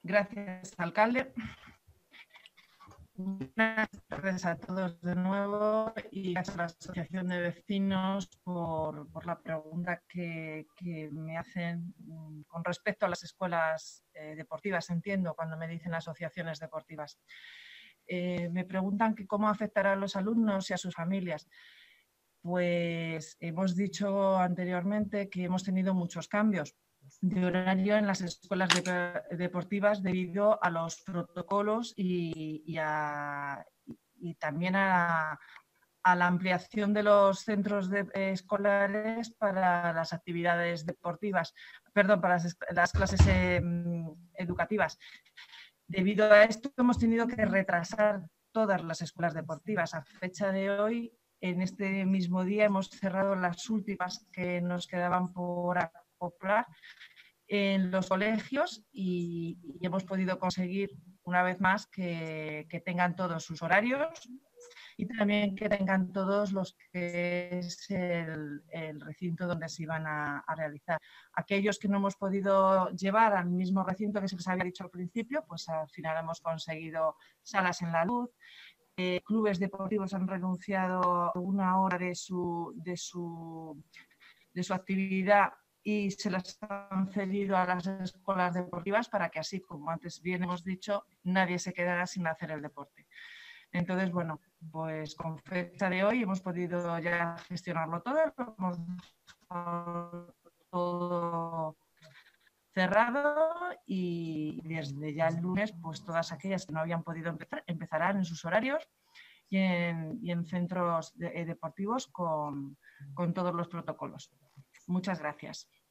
Gracias, alcalde. Buenas tardes a todos de nuevo y gracias a la Asociación de Vecinos por la pregunta que me hacen con respecto a las escuelas deportivas. Entiendo cuando me dicen asociaciones deportivas. Me preguntan que cómo afectará a los alumnos y a sus familias. Pues hemos dicho anteriormente que hemos tenido muchos cambios de horario en las escuelas deportivas debido a los protocolos y también a la ampliación de los centros escolares para las actividades deportivas, perdón, para las clases educativas. Debido a esto hemos tenido que retrasar todas las escuelas deportivas. A fecha de hoy, en este mismo día, hemos cerrado las últimas que nos quedaban por acoplar en los colegios y hemos podido conseguir una vez más que tengan todos sus horarios y también que tengan todos los que es el recinto donde se iban a realizar. Aquellos que no hemos podido llevar al mismo recinto que se les había dicho al principio, pues al final hemos conseguido salas en la luz. Clubes deportivos han renunciado a una hora de su actividad y se las han cedido a las escuelas deportivas para que así, como antes bien hemos dicho, nadie se quedara sin hacer el deporte. Entonces, bueno, pues con fecha de hoy hemos podido ya gestionarlo todo, lo hemos dejado todo cerrado y desde ya el lunes, pues todas aquellas que no habían podido empezar, empezarán en sus horarios y en centros deportivos con todos los protocolos. Muchas gracias.